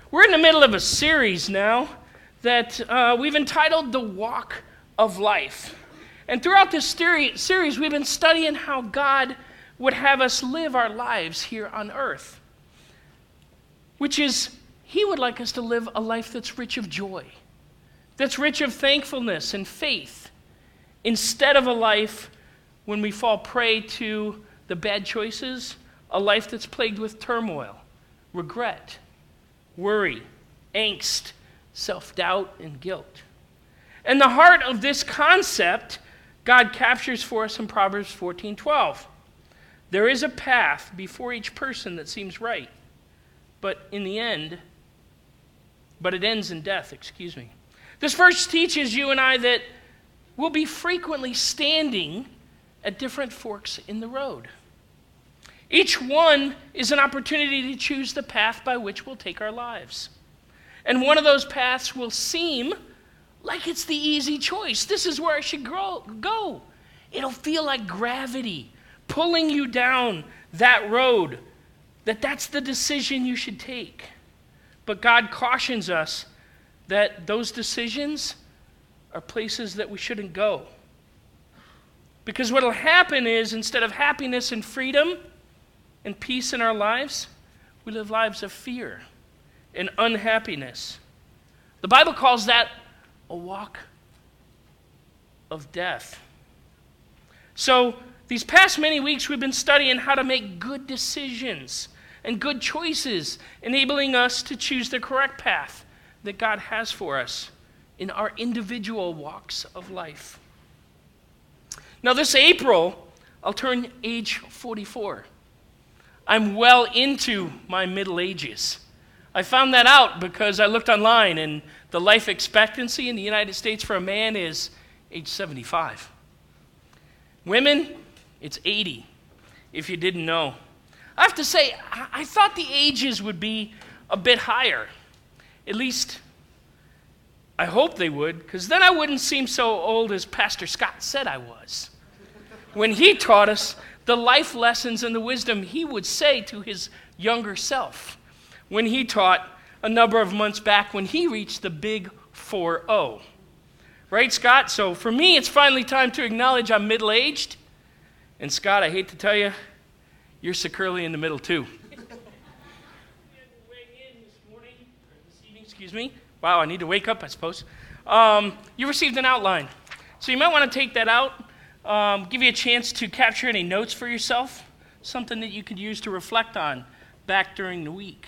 We're in the middle of a series now that we've entitled The Walk of Life. And throughout this series, we've been studying how God would have us live our lives here on earth, which is, He would like us to live a life that's rich of joy, that's rich of thankfulness and faith, instead of a life when we fall prey to the bad choices, a life that's plagued with turmoil, regret, worry, angst, self-doubt, and guilt. And the heart of this concept, God captures for us in Proverbs 14:12. There is a path before each person that seems right, but it ends in death, This verse teaches you and I that we'll be frequently standing at different forks in the road. Each one is an opportunity to choose the path by which we'll take our lives. And one of those paths will seem like it's the easy choice. This is where I should go. It'll feel like gravity pulling you down that road, that's the decision you should take. But God cautions us that those decisions are places that we shouldn't go. Because what will happen is, instead of happiness and freedom and peace in our lives, we live lives of fear and unhappiness. The Bible calls that a walk of death. So these past many weeks we've been studying how to make good decisions and good choices, enabling us to choose the correct path that God has for us in our individual walks of life. Now this April, I'll turn age 44. I'm well into my middle ages. I found that out because I looked online, and the life expectancy in the United States for a man is age 75. Women, it's 80, if you didn't know. I have to say, I thought the ages would be a bit higher. At least, I hope they would, because then I wouldn't seem so old as Pastor Scott said I was, when he taught us the life lessons and the wisdom he would say to his younger self when he taught a number of months back when he reached the big 4-0. Right, Scott? So for me, it's finally time to acknowledge I'm middle-aged. And Scott, I hate to tell you, you're securely in the middle too. Wow, I need to wake up, I suppose. You received an outline. So you might want to take that out. Give you a chance to capture any notes for yourself, something that you could use to reflect on back during the week.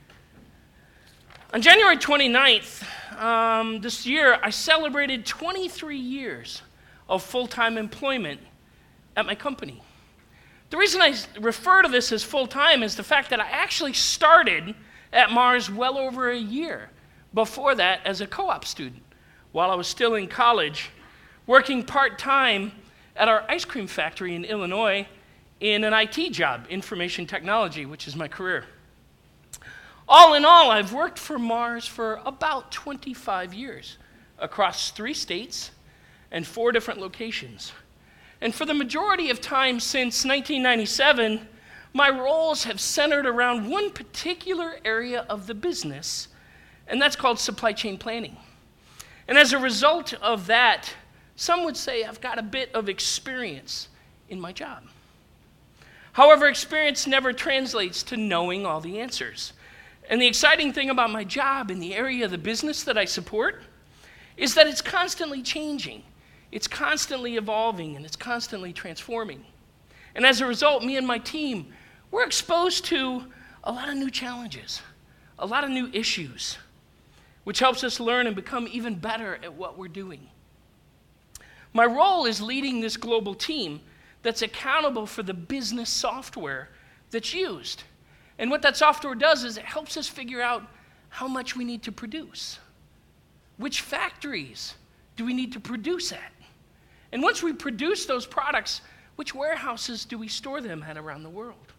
On January 29th, this year, I celebrated 23 years of full-time employment at my company. The reason I refer to this as full-time is the fact that I actually started at Mars well over a year before that as a co-op student while I was still in college, working part-time at our ice cream factory in Illinois in an IT job, information technology, which is my career. All in all, I've worked for Mars for about 25 years across 3 states and 4 different locations. And for the majority of time since 1997, my roles have centered around one particular area of the business, and that's called supply chain planning. And as a result of that, some would say I've got a bit of experience in my job. However, experience never translates to knowing all the answers. And the exciting thing about my job in the area of the business that I support is that it's constantly changing, it's constantly evolving, and it's constantly transforming. And as a result, me and my team, we're exposed to a lot of new challenges, a lot of new issues, which helps us learn and become even better at what we're doing. My role is leading this global team that's accountable for the business software that's used. And what that software does is it helps us figure out how much we need to produce. Which factories do we need to produce at? And once we produce those products, which warehouses do we store them at around the world?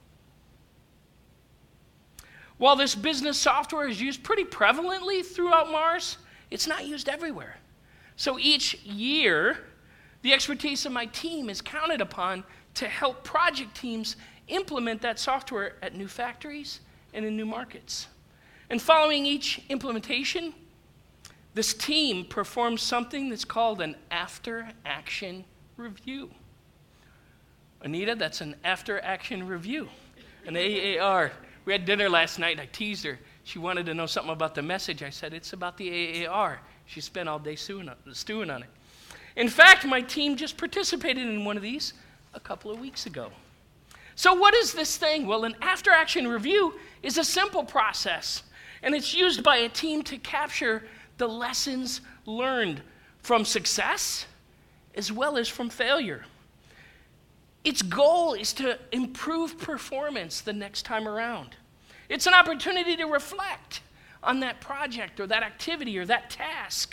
While this business software is used pretty prevalently throughout Mars, it's not used everywhere. So each year, the expertise of my team is counted upon to help project teams implement that software at new factories and in new markets. And following each implementation, this team performs something that's called an after-action review. Anita, that's an after-action review, an AAR. We had dinner last night, and I teased her. She wanted to know something about the message. I said, it's about the AAR. She spent all day stewing on it. In fact, my team just participated in one of these a couple of weeks ago. So what is this thing? Well, an after-action review is a simple process, and it's used by a team to capture the lessons learned from success as well as from failure. Its goal is to improve performance the next time around. It's an opportunity to reflect on that project or that activity or that task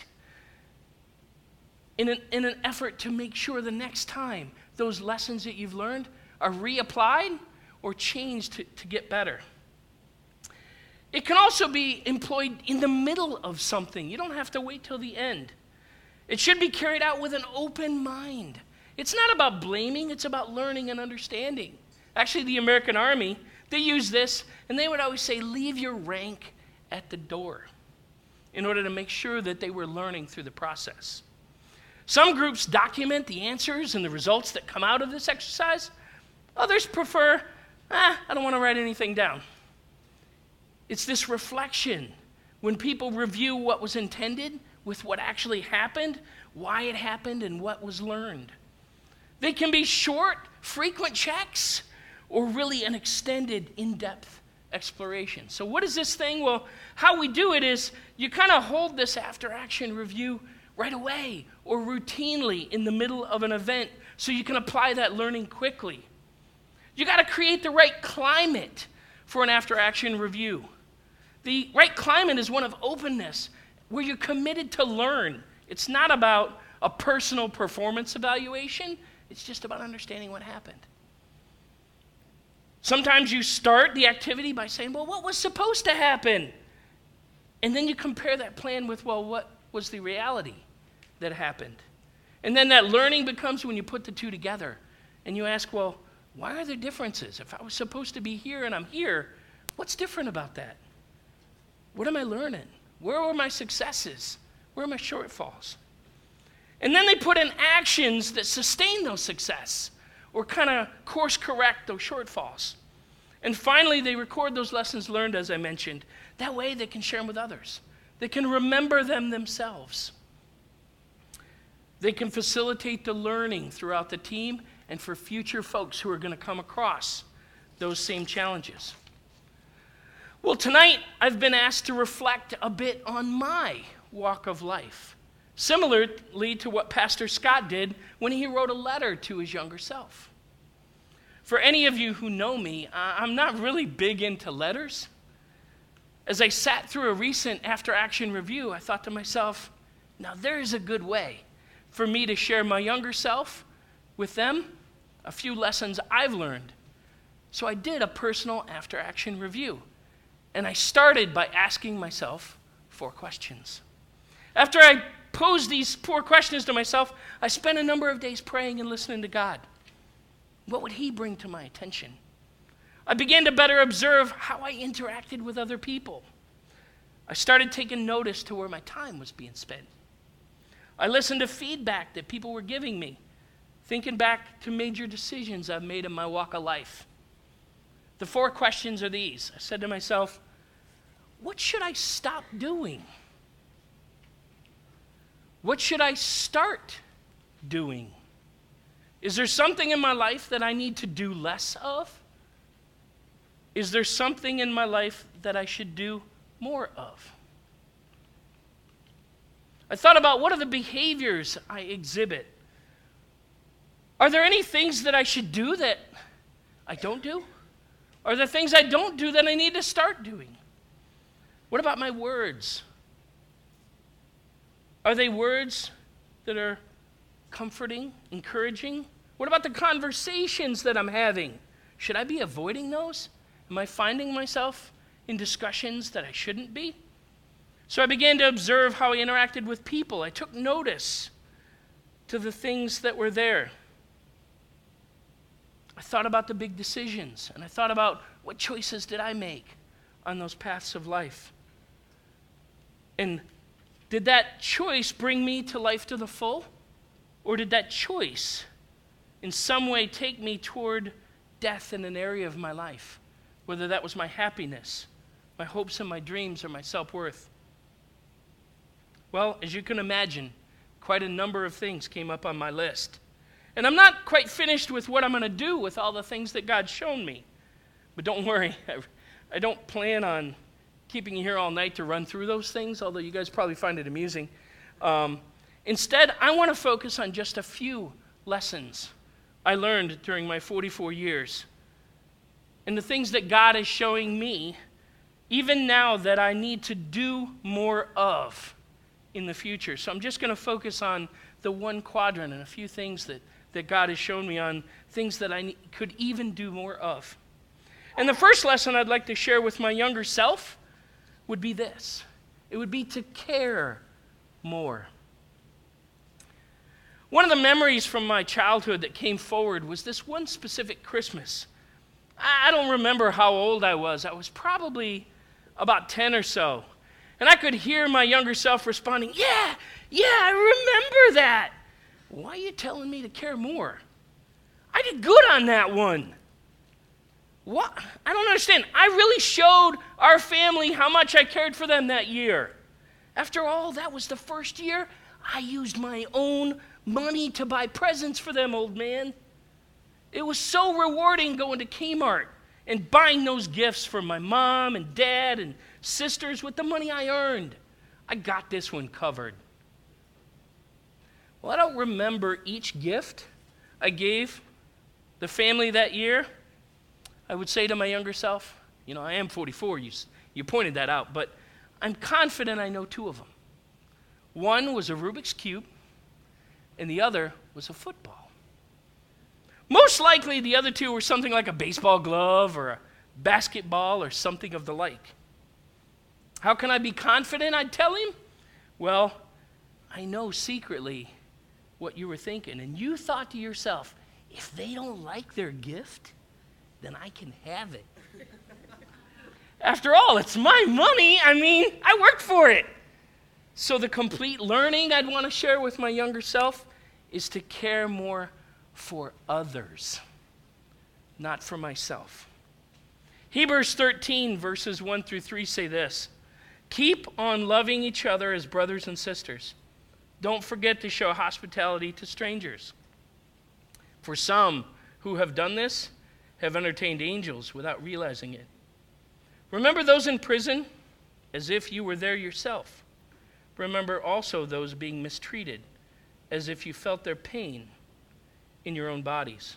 in an effort to make sure the next time those lessons that you've learned are reapplied or changed to get better. It can also be employed in the middle of something. You don't have to wait till the end. It should be carried out with an open mind. It's not about blaming, it's about learning and understanding. Actually, the American Army, they use this, and they would always say, leave your rank at the door in order to make sure that they were learning through the process. Some groups document the answers and the results that come out of this exercise. Others prefer, I don't want to write anything down. It's this reflection. When people review what was intended with what actually happened, why it happened, and what was learned. They can be short, frequent checks, or really an extended, in-depth exploration. So what is this thing? Well, how we do it is you kind of hold this after-action review right away or routinely in the middle of an event so you can apply that learning quickly. You got to create the right climate for an after-action review. The right climate is one of openness, where you're committed to learn. It's not about a personal performance evaluation. It's just about understanding what happened. Sometimes you start the activity by saying, well, what was supposed to happen? And then you compare that plan with, well, what was the reality that happened? And then that learning becomes when you put the two together. And you ask, well, why are there differences? If I was supposed to be here and I'm here, what's different about that? What am I learning? Where were my successes? Where are my shortfalls? And then they put in actions that sustain those success or kind of course correct those shortfalls. And finally, they record those lessons learned, as I mentioned. That way they can share them with others. They can remember them themselves. They can facilitate the learning throughout the team and for future folks who are going to come across those same challenges. Well, tonight I've been asked to reflect a bit on my walk of life, similarly to what Pastor Scott did when he wrote a letter to his younger self. For any of you who know me, I'm not really big into letters. As I sat through a recent after-action review, I thought to myself, now there's a good way for me to share my younger self with them, a few lessons I've learned. So I did a personal after-action review. And I started by asking myself 4 questions. After I posed these 4 questions to myself, I spent a number of days praying and listening to God. What would He bring to my attention? I began to better observe how I interacted with other people. I started taking notice to where my time was being spent. I listened to feedback that people were giving me, thinking back to major decisions I've made in my walk of life. The 4 questions are these. I said to myself, what should I stop doing? What should I start doing? Is there something in my life that I need to do less of? Is there something in my life that I should do more of? I thought about what are the behaviors I exhibit. Are there any things that I should do that I don't do? Are there things I don't do that I need to start doing? What about my words? Are they words that are comforting, encouraging? What about the conversations that I'm having? Should I be avoiding those? Am I finding myself in discussions that I shouldn't be? So I began to observe how I interacted with people. I took notice to the things that were there. I thought about the big decisions, and I thought about what choices did I make on those paths of life. And did that choice bring me to life to the full? Or did that choice in some way take me toward death in an area of my life? Whether that was my happiness, my hopes and my dreams, or my self-worth. Well, as you can imagine, quite a number of things came up on my list. And I'm not quite finished with what I'm going to do with all the things that God's shown me. But don't worry, I don't plan on keeping you here all night to run through those things, although you guys probably find it amusing. Instead, I want to focus on just a few lessons I learned during my 44 years. And the things that God is showing me, even now, that I need to do more of in the future. So I'm just going to focus on the one quadrant and a few things that God has shown me on things that I could even do more of. And the first lesson I'd like to share with my younger self would be this. It would be to care more. One of the memories from my childhood that came forward was this one specific Christmas. I don't remember how old I was. I was probably about 10 or so. And I could hear my younger self responding, yeah, I remember that. Why are you telling me to care more? I did good on that one. What? I don't understand. I really showed our family how much I cared for them that year. After all, that was the first year I used my own money to buy presents for them, old man. It was so rewarding going to Kmart and buying those gifts for my mom and dad and sisters with the money I earned. I got this one covered. Well, I don't remember each gift I gave the family that year. I would say to my younger self, I am 44, you pointed that out, but I'm confident I know two of them. One was a Rubik's Cube, and the other was a football. Most likely, the other two were something like a baseball glove or a basketball or something of the like. How can I be confident I'd tell him? Well, I know secretly what you were thinking, and you thought to yourself, if they don't like their gift, then I can have it. After all, it's my money. I worked for it. So the complete learning I'd want to share with my younger self is to care more for others, not for myself. Hebrews 13, verses 1 through 3 say this: keep on loving each other as brothers and sisters. Don't forget to show hospitality to strangers. For some who have done this have entertained angels without realizing it. Remember those in prison as if you were there yourself. Remember also those being mistreated as if you felt their pain in your own bodies.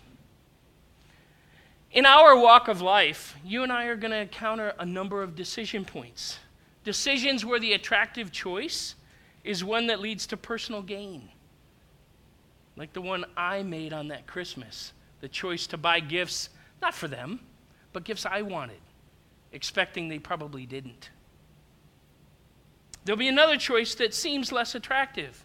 In our walk of life, you and I are going to encounter a number of decision points. Decisions where the attractive choice is one that leads to personal gain. Like the one I made on that Christmas. The choice to buy gifts, not for them, but gifts I wanted, expecting they probably didn't. There'll be another choice that seems less attractive.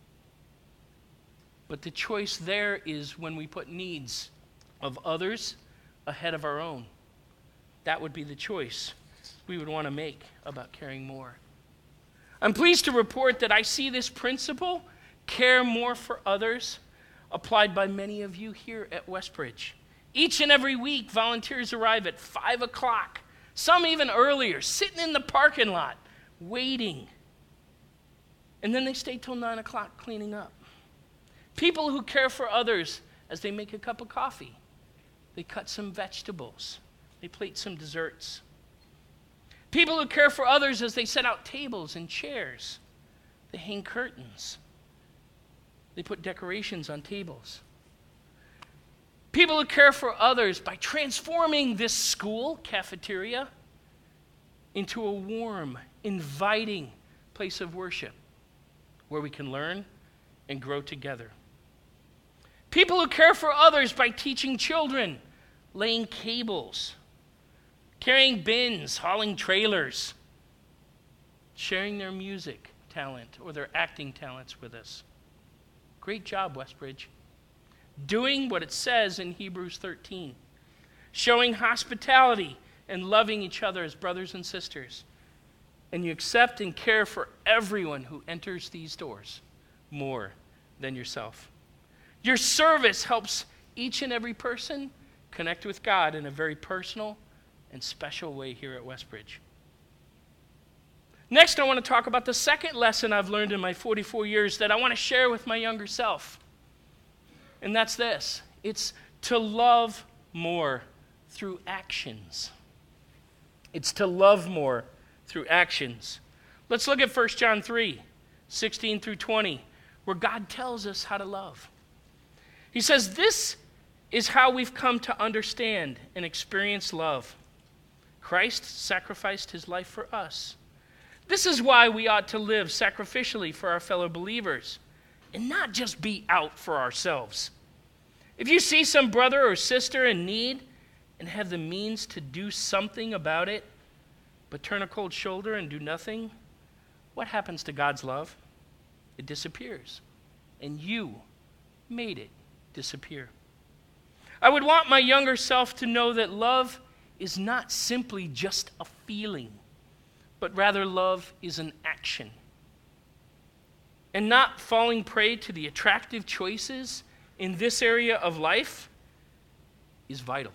But the choice there is when we put needs of others ahead of our own. That would be the choice we would want to make about caring more. I'm pleased to report that I see this principle, care more for others, applied by many of you here at Westbridge. Each and every week, volunteers arrive at 5 o'clock, some even earlier, sitting in the parking lot, waiting. And then they stay till 9 o'clock cleaning up. People who care for others as they make a cup of coffee. They cut some vegetables. They plate some desserts. People who care for others as they set out tables and chairs. They hang curtains. They put decorations on tables. People who care for others by transforming this school cafeteria into a warm, inviting place of worship where we can learn and grow together. People who care for others by teaching children, laying cables, carrying bins, hauling trailers, sharing their music talent or their acting talents with us. Great job, Westbridge. Doing what it says in Hebrews 13. Showing hospitality and loving each other as brothers and sisters. and you accept and care for everyone who enters these doors more than yourself. Your service helps each and every person connect with God in a very personal and special way here at Westbridge. Next, I want to talk about the second lesson I've learned in my 44 years that I want to share with my younger self. And that's this. It's to love more through actions. It's to love more through actions. Let's look at 1 John 3, 16 through 20, where God tells us how to love. He says, "This is how we've come to understand and experience love. Christ sacrificed his life for us. This is why we ought to live sacrificially for our fellow believers and not just be out for ourselves. If you see some brother or sister in need and have the means to do something about it, but turn a cold shoulder and do nothing, what happens to God's love? It disappears, and you made it disappear." I would want my younger self to know that love is not simply just a feeling, but rather love is an action. And not falling prey to the attractive choices in this area of life is vital.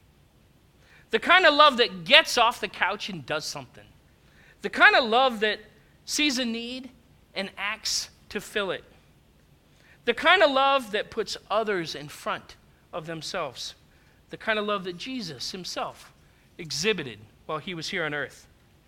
The kind of love that gets off the couch and does something. The kind of love that sees a need and acts to fill it. The kind of love that puts others in front of themselves. The kind of love that Jesus himself exhibited while he was here on earth.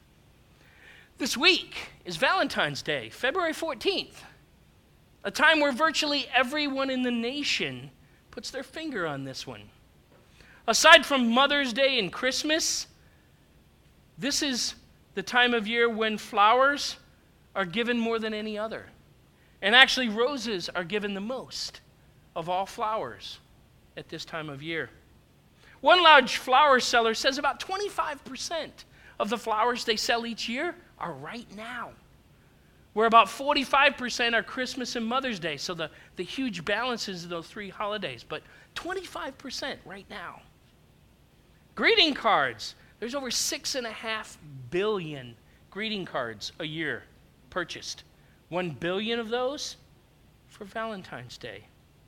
This week is Valentine's Day, February 14th, a time where virtually everyone in the nation puts their finger on this one. Aside from Mother's Day and Christmas, this is the time of year when flowers are given more than any other. And actually, roses are given the most of all flowers at this time of year. One large flower seller says about 25% of the flowers they sell each year are right now, where about 45% are Christmas and Mother's Day, so the huge balances of those three holidays, but 25% right now. Greeting cards. There's over 6.5 billion greeting cards a year purchased. 1 billion of those for Valentine's Day.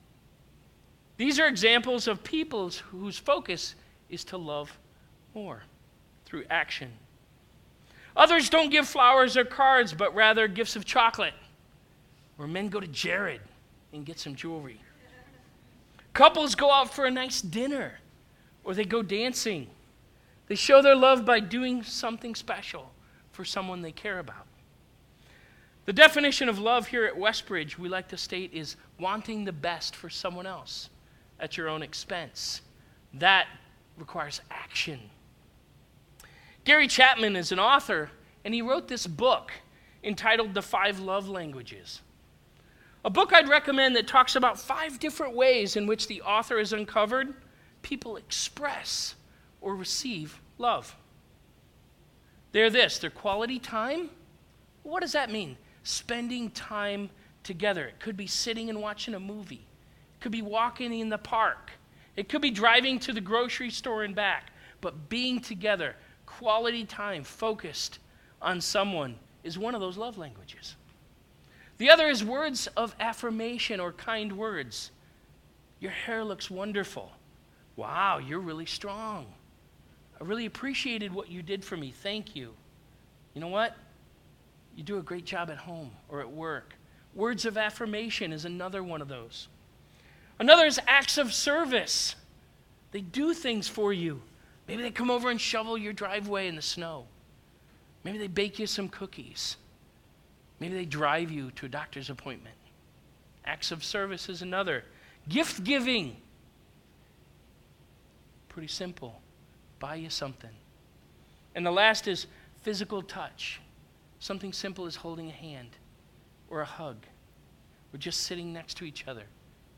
These are examples of people whose focus is to love more through action. Others don't give flowers or cards, but rather gifts of chocolate, where men go to Jared and get some jewelry. Couples go out for a nice dinner, or they go dancing. They show their love by doing something special for someone they care about. The definition of love here at Westbridge, we like to state, is wanting the best for someone else at your own expense. That requires action. Gary Chapman is an author, and he wrote this book entitled The 5 Love Languages. A book I'd recommend that talks about 5 different ways in which the author has uncovered people express or receive love. They're quality time. What does that mean? Spending time together. It could be sitting and watching a movie. It could be walking in the park. It could be driving to the grocery store and back. But being together, quality time, focused on someone, is one of those love languages. The other is words of affirmation or kind words. Your hair looks wonderful. Wow, you're really strong. I really appreciated what you did for me. Thank you. You know what? You do a great job at home or at work. Words of affirmation is another one of those. Another is acts of service. They do things for you. Maybe they come over and shovel your driveway in the snow. Maybe they bake you some cookies. Maybe they drive you to a doctor's appointment. Acts of service is another. Gift giving. Pretty simple. Buy you something. And the last is physical touch. Something simple as holding a hand or a hug or just sitting next to each other.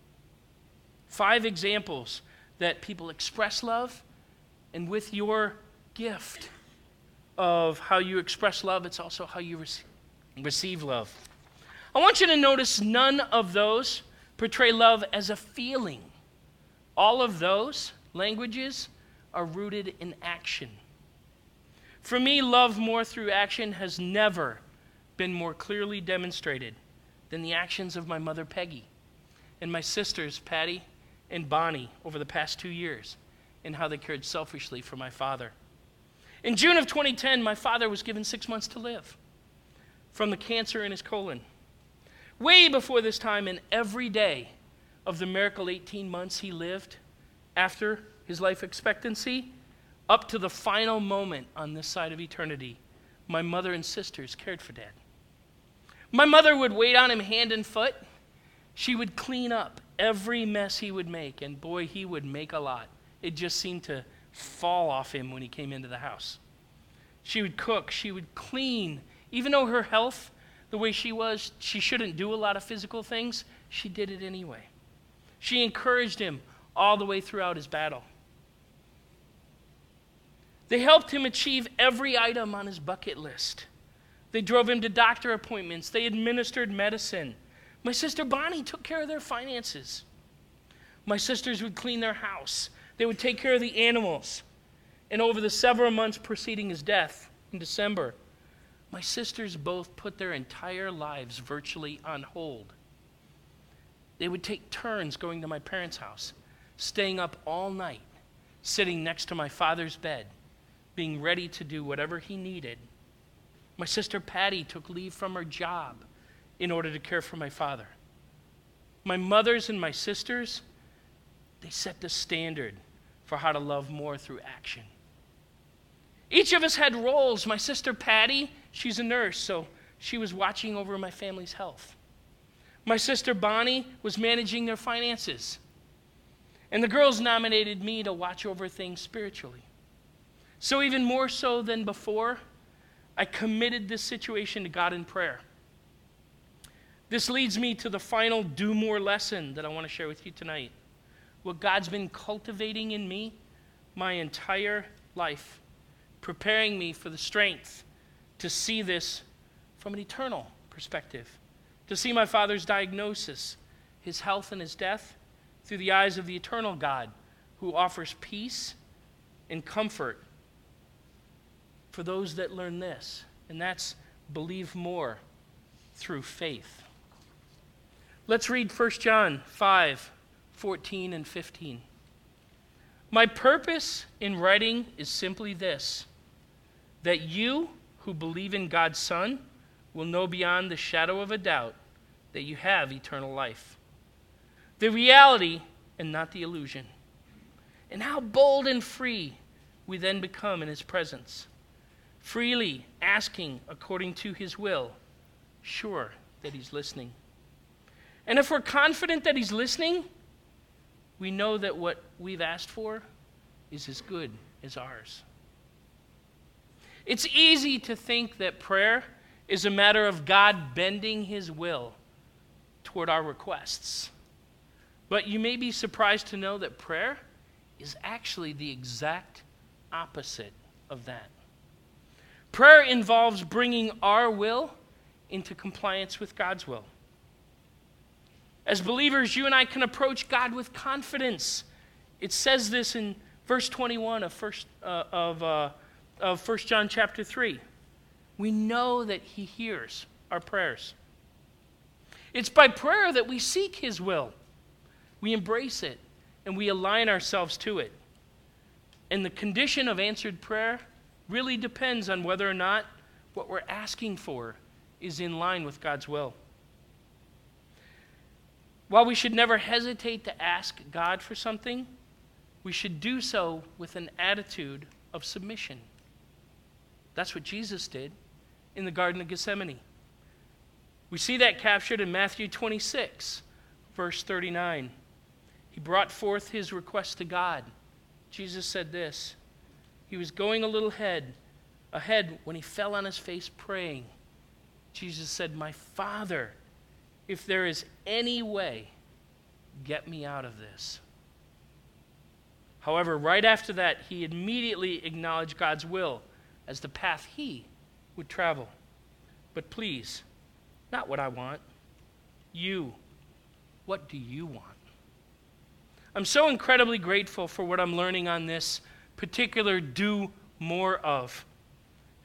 5 examples that people express love, and with your gift of how you express love, it's also how you receive love. I want you to notice none of those portray love as a feeling. All of those languages are rooted in action. For me, love more through action has never been more clearly demonstrated than the actions of my mother, Peggy, and my sisters, Patty and Bonnie, over the past 2 years, and how they cared selfishly for my father. In June of 2010, my father was given 6 months to live from the cancer in his colon. Way before this time, and every day of the miracle 18 months he lived after his life expectancy, up to the final moment on this side of eternity, my mother and sisters cared for Dad. My mother would wait on him hand and foot. She would clean up every mess he would make, and boy, he would make a lot. It just seemed to fall off him when he came into the house. She would cook, she would clean. Even though her health, the way she was, she shouldn't do a lot of physical things, she did it anyway. She encouraged him all the way throughout his battle. They helped him achieve every item on his bucket list. They drove him to doctor appointments. They administered medicine. My sister Bonnie took care of their finances. My sisters would clean their house. They would take care of the animals. And over the several months preceding his death in December, my sisters both put their entire lives virtually on hold. They would take turns going to my parents' house, staying up all night, sitting next to my father's bed, being ready to do whatever he needed. My sister Patty took leave from her job in order to care for my father. My mothers and my sisters, they set the standard for how to love more through action. Each of us had roles. My sister Patty, she's a nurse, so she was watching over my family's health. My sister Bonnie was managing their finances. And the girls nominated me to watch over things spiritually. So even more so than before, I committed this situation to God in prayer. This leads me to the final do more lesson that I want to share with you tonight. What God's been cultivating in me my entire life, preparing me for the strength to see this from an eternal perspective, to see my father's diagnosis, his health and his death, through the eyes of the eternal God who offers peace and comfort for those that learn this, and that's believe more through faith. Let's read 1 John 5:14 and 15. My purpose in writing is simply this, that you who believe in God's Son will know beyond the shadow of a doubt that you have eternal life. The reality and not the illusion. And how bold and free we then become in his presence. Freely asking according to his will, sure that he's listening. And if we're confident that he's listening, we know that what we've asked for is as good as ours. It's easy to think that prayer is a matter of God bending his will toward our requests. But you may be surprised to know that prayer is actually the exact opposite of that. Prayer involves bringing our will into compliance with God's will. As believers, you and I can approach God with confidence. It says this in verse 21 of 1 John chapter 3. We know that he hears our prayers. It's by prayer that we seek his will. We embrace it, and we align ourselves to it. And the condition of answered prayer really depends on whether or not what we're asking for is in line with God's will. While we should never hesitate to ask God for something, we should do so with an attitude of submission. That's what Jesus did in the Garden of Gethsemane. We see that captured in Matthew 26, verse 39. He brought forth his request to God. Jesus said this. He was going a little ahead when he fell on his face praying. Jesus said, "My Father, if there is any way, get me out of this." However, right after that, he immediately acknowledged God's will as the path he would travel. But please, not what I want. You, what do you want? I'm so incredibly grateful for what I'm learning on this particular do more of.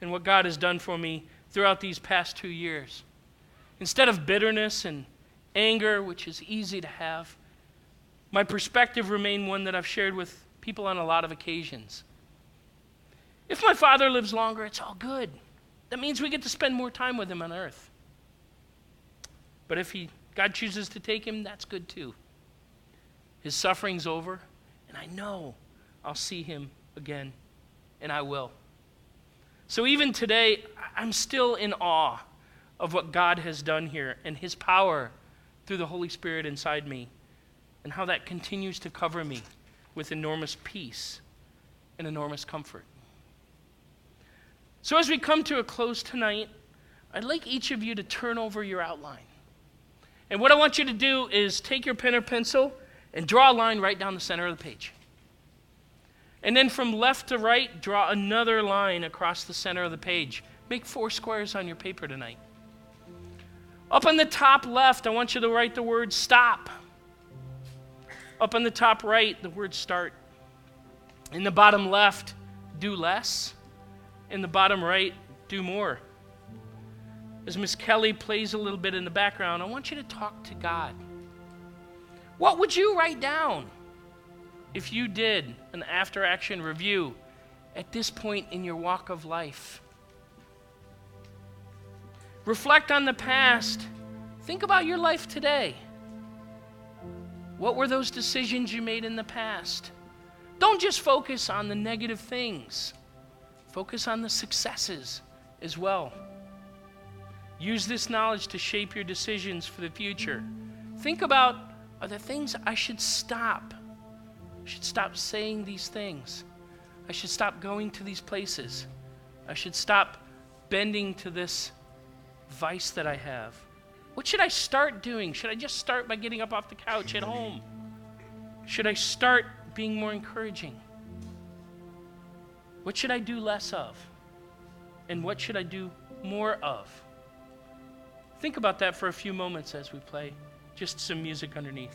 and what God has done for me throughout these past 2 years. Instead of bitterness and anger, which is easy to have, my perspective remained one that I've shared with people on a lot of occasions. If my father lives longer, it's all good. That means we get to spend more time with him on earth. But if God chooses to take him, that's good too. His suffering's over, and I know I'll see him again, and I will. So even today, I'm still in awe of what God has done here and his power through the Holy Spirit inside me, and how that continues to cover me with enormous peace and enormous comfort. So as we come to a close tonight, I'd like each of you to turn over your outline. And what I want you to do is take your pen or pencil and draw a line right down the center of the page. And then from left to right, draw another line across the center of the page. Make 4 squares on your paper tonight. Up on the top left, I want you to write the word stop. Up on the top right, the word start. In the bottom left, do less. In the bottom right, do more. As Miss Kelly plays a little bit in the background, I want you to talk to God. What would you write down if you did an after-action review at this point in your walk of life? Reflect on the past. Think about your life today. What were those decisions you made in the past? Don't just focus on the negative things. Focus on the successes as well. Use this knowledge to shape your decisions for the future. Think about, are there things I should stop? I should stop saying these things. I should stop going to these places. I should stop bending to this vice that I have. What should I start doing? Should I just start by getting up off the couch at home? Should I start being more encouraging? What should I do less of? And what should I do more of? Think about that for a few moments as we play just some music underneath.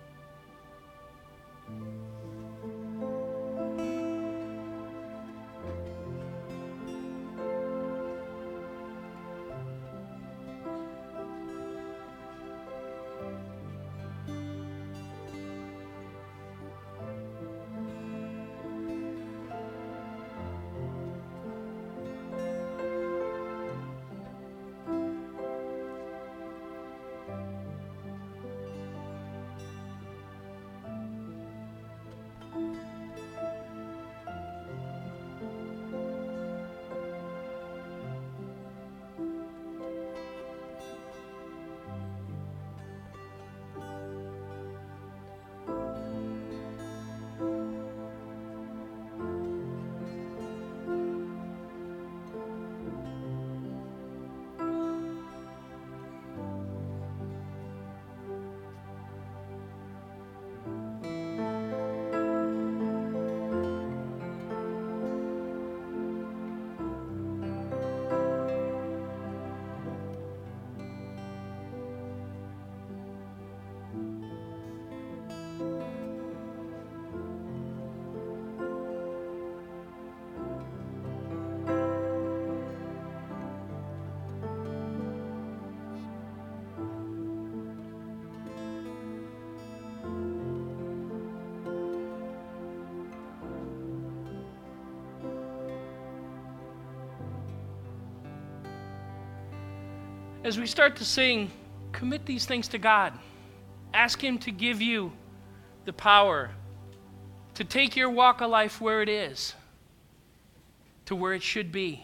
As we start to sing, commit these things to God. Ask him to give you the power to take your walk of life where it is, to where it should be.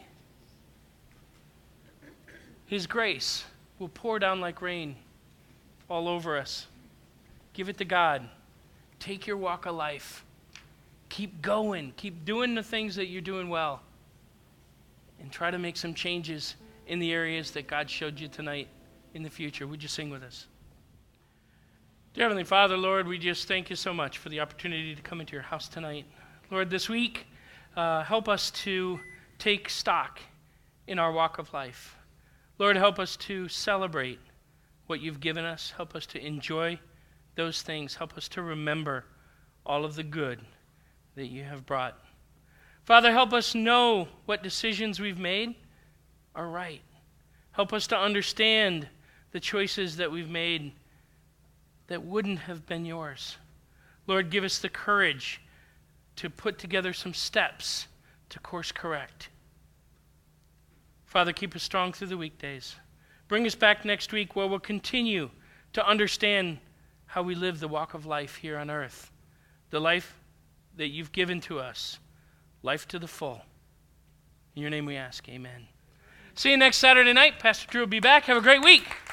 His grace will pour down like rain all over us. Give it to God. Take your walk of life. Keep going. Keep doing the things that you're doing well. And try to make some changes in the areas that God showed you tonight in the future. Would you sing with us? Dear Heavenly Father, Lord, we just thank you so much for the opportunity to come into your house tonight. Lord, this week, help us to take stock in our walk of life. Lord, help us to celebrate what you've given us. Help us to enjoy those things. Help us to remember all of the good that you have brought. Father, help us know what decisions we've made are right. Help us to understand the choices that we've made that wouldn't have been yours. Lord, give us the courage to put together some steps to course correct. Father, keep us strong through the weekdays. Bring us back next week where we'll continue to understand how we live the walk of life here on earth, the life that you've given to us, life to the full. In your name we ask, amen. See you next Saturday night. Pastor Drew will be back. Have a great week.